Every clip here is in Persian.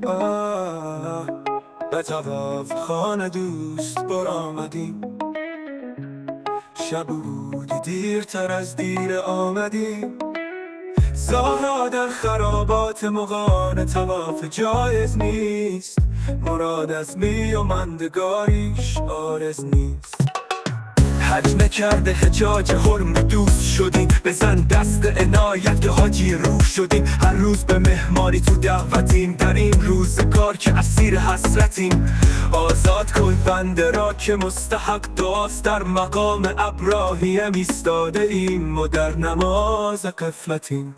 به طواف خانه دوست برآمدیم. شب بود دیرتر از دیر آمدیم. زاهد در خرابات مغان طواف جایز نیست. مراد از می و ماندگاریش عارض نیست. حج نکرده حجاج حرم دوست شدیم. بزن دست عنایت که حاجی روح شدیم. هر روز به مهمانی تو دعوتیم. در این روزگار که اسیر حسرتیم. آزاد کن بنده را که مستحق دعاست. در مقام ابراهیم ایستاده ایم و در نماز غفلتیم.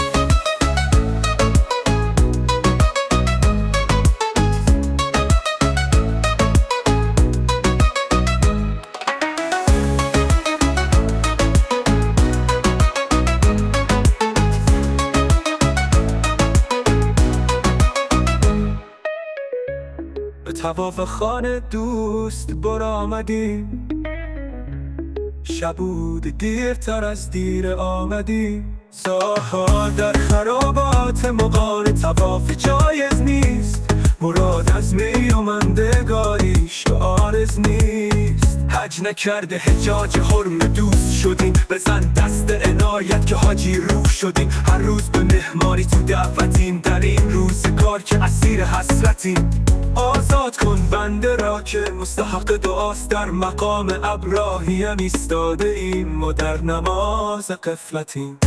به طواف خانه دوست برآمدیم. شب بود دیرتر از دیر آمدیم. ساها در خرابات مغان طواف جایز نیست. مراد از می و ماندگاریش عارض نیست. حج نکرده حجاج حرم دوست شدیم. بزن دست عنایت که حاجی روح شدیم. هر روز به مهمانی تو دعوتیم. در این روزگار که اسیر حسرتیم. آزاد کن بنده را که مستحق دعاست. در مقام ابراهیم ایستاده ایم و در نماز غفلتیم.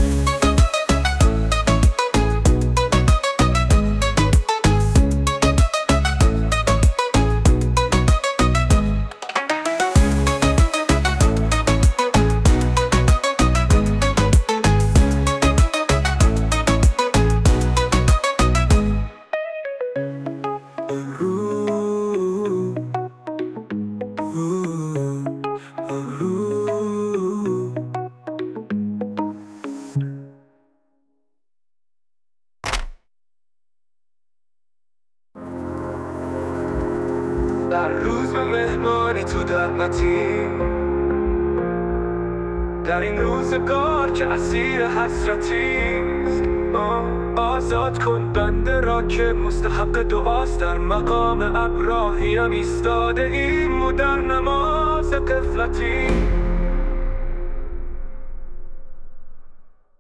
در روز به مهمانی تو دعوتیم. در این روزگار که اسیر حسرتیست. آزاد کن بنده را که مستحق دعاست. در مقام ابراهیم ایستاده ایم و در نماز غفلتیم.